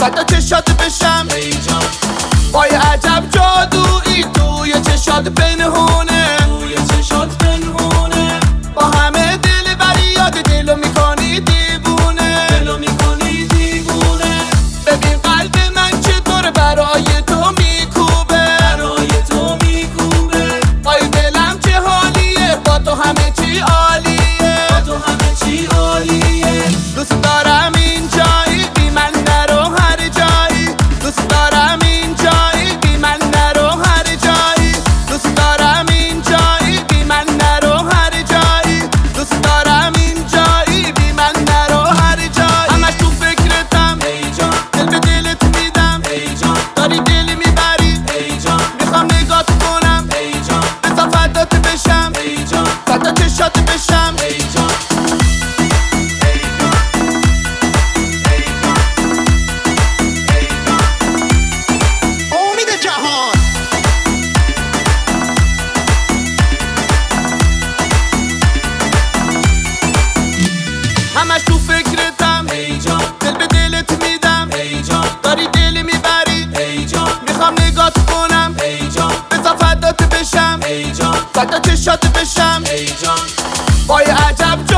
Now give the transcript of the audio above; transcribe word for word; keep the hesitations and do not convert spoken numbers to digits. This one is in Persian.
فدا چشات بشم ای جان، با یه عجب جادویی توی چشات پنهونه، توی چشات پنهونه، با همه دل بری یاد دلو میکنی دیوونه، دلو میکنی دیوونه. ببین قلب من چطور برای تو میکوبه، برای تو میکوبه. آی دلم چه حالیه، با تو همه چی عالیه، با تو همه چی عالیه. دوست دارم این جایی بی من نرو هر جایی، دوست دارم این جایی بی من نرو هر جایی، دوست دارم این جایی بی من نرو هر جایی، دوست دارم این جایی بی من نرو هر جایی. همش تو فکرتم ای جان، دل به دلت میدم ای جان، داری دلی میبری ای جان، میخوام نگات کنم ای جان، بذار فدات بشم ای جان، فدا چشات بشم ای جان. همش تو فکرتم ای جان، دل به دلت میدم ای جان، داری دلی میبری ای جان، میخوام نگات کنم ای جان، بذار فدات بشم ای جان، فدا چشات بشم ای جان. با یه عجب